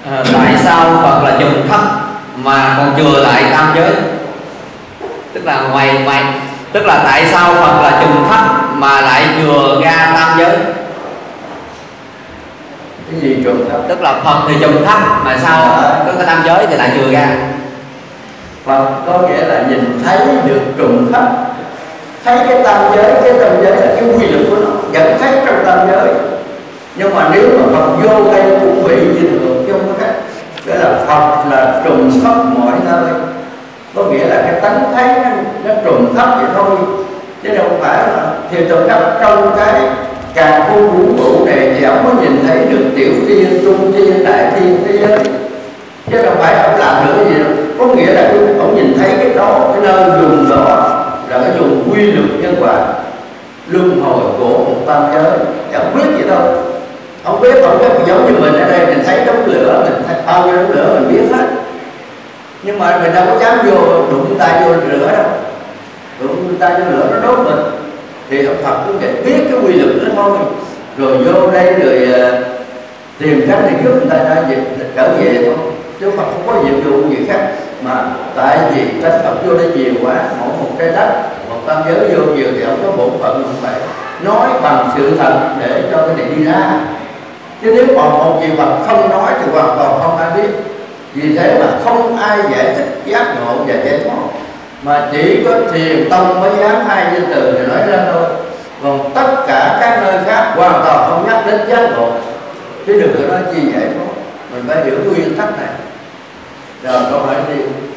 Tại sao Phật là trùm khắp mà còn chừa lại tam giới? Tức là tức là tại sao Phật là trùm khắp mà lại chừa ra tam giới? Cái gì trùm khắp? Tức là Phật thì trùm khắp mà sao có cái tam giới thì lại chừa ra? Phật có nghĩa là nhìn thấy được trùm khắp, thấy cái tam giới là cái quy luật của nó, vẫn thấy trong tam giới. Nhưng mà nếu mà Phật vô đây cũng bị như thường chứ không có khác. Đó là Phật là trùm khắp mọi nơi, có nghĩa là cái tánh thấy nó trùm khắp vậy thôi, chứ đâu phải là thì trùm khắp trong cái càng khôn vũ trụ này thì ông có nhìn thấy được tiểu thiên, trung thiên, đại thiên thế giới, chứ đâu phải ông làm được cái gì đâu. Có nghĩa là ông nhìn thấy cái đó, cái nơi dùng đó là cái dùng quy luật nhân quả luân hồi của một tam giới. Ông biết vậy thôi, ông biết, ông biết giống như mình ở đây mình thấy đống lửa, mình thấy bao nhiêu đống lửa mình biết hết, nhưng mà mình đâu có dám vô đụng tay vô lửa đâu, đụng tay vô lửa nó đốt mình. Thì ông Phật cũng để biết cái quy luật đó thôi, rồi vô đây rồi tìm cách để giúp người ta trở về thôi, chứ Phật không có nhiệm vụ gì khác. Mà tại vì cái Phật vô đây nhiều quá, mỗi một trái đất, một tam giới vô nhiều thì ông có bổn phận không phải nói bằng sự thật để cho cái này đi ra. Chứ nếu còn một vị Phật không nói thì hoàn toàn không ai biết. Vì thế mà không ai giải thích giác ngộ và giải thoát, mà chỉ có Thiền Tông mới dám hai danh từ để nói ra thôi. Còn tất cả các nơi khác hoàn toàn không nhắc đến giác ngộ, chứ đừng có nói chi giải thoát. Mình phải hiểu nguyên tắc này. Rồi câu hỏi đi.